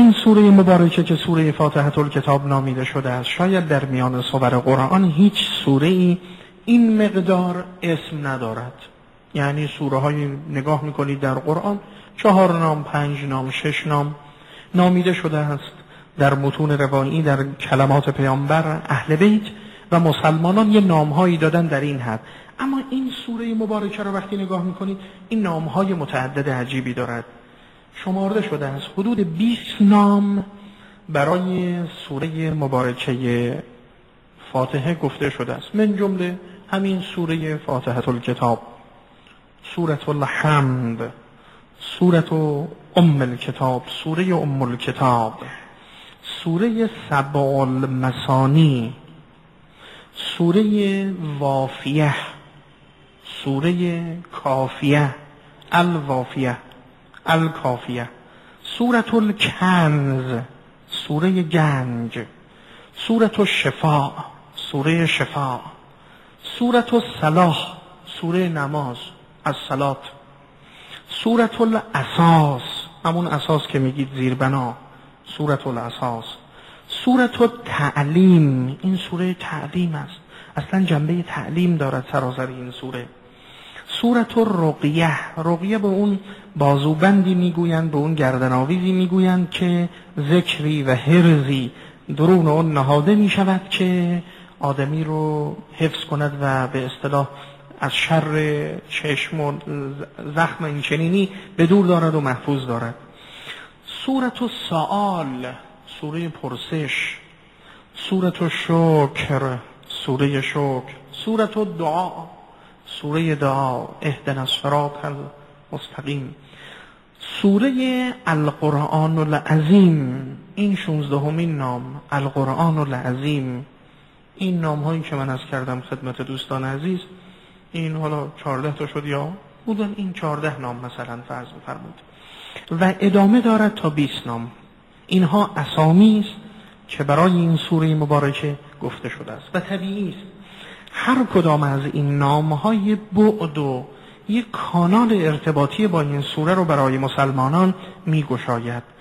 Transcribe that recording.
این سوره مبارکه که سوره فاتحه الکتاب نامیده شده است، شاید در میان سور قرآن هیچ سوره ای این مقدار اسم ندارد. یعنی سوره های نگاه میکنید در قرآن 4 نام، 5 نام، 6 نام نامیده شده است در متون روایی، در کلمات پیامبر، اهل بیت و مسلمانان یه نامهایی دادن در این حد. اما این سوره مبارکه رو وقتی نگاه میکنید این نامهای متعدد عجیبی دارد. شمارده شده است حدود 20 نام برای سوره مبارکه فاتحه گفته شده است، من جمله همین سوره فاتحه الکتاب، سوره الحمد، سوره ام الکتاب، سوره ام الکتاب، سوره سبع المثانی، سوره وافیه، سوره کافیه، الوافیه، الکافیه، سوره الکنز، سوره گنج، سوره الشفاء، سوره شفاء، سوره الصلاح، سوره نماز، الصلاة، سوره الاساس، همون اساس که میگید زیربنا، سوره الاساس، سوره التعلیم، این سوره تعلیم است، اصلا جنبه تعلیم دارد سراسر این سوره. سوره الرقیه، رقیه به اون بازوبندی میگویند، به اون گردنآویزی میگویند که ذکری و حرزی درون اون نهاده میشود که آدمی رو حفظ کند و به اصطلاح از شر چشم و زخم این چنینی به دور دارد و محفوظ دارد. سوره السؤال، سوره پرسش، سوره الشکر، سوره شکر، سوره الدعا، سوره دعا، اهدنا الصراط المستقیم، سوره القرآن العظیم، این 16مین نام، القرآن العظیم. این نام هایی که من از کردم خدمت دوستان عزیز، این حالا 14 تا شد یا بودن، این 14 نام مثلا فرض بفرمایید و ادامه دارد تا 20 نام. اینها اسامی است که برای این سوره مبارکه گفته شده است و طبیعی است هر کدام از این نامهای بعد و یک کانال ارتباطی با این سوره رو برای مسلمانان میگشاید.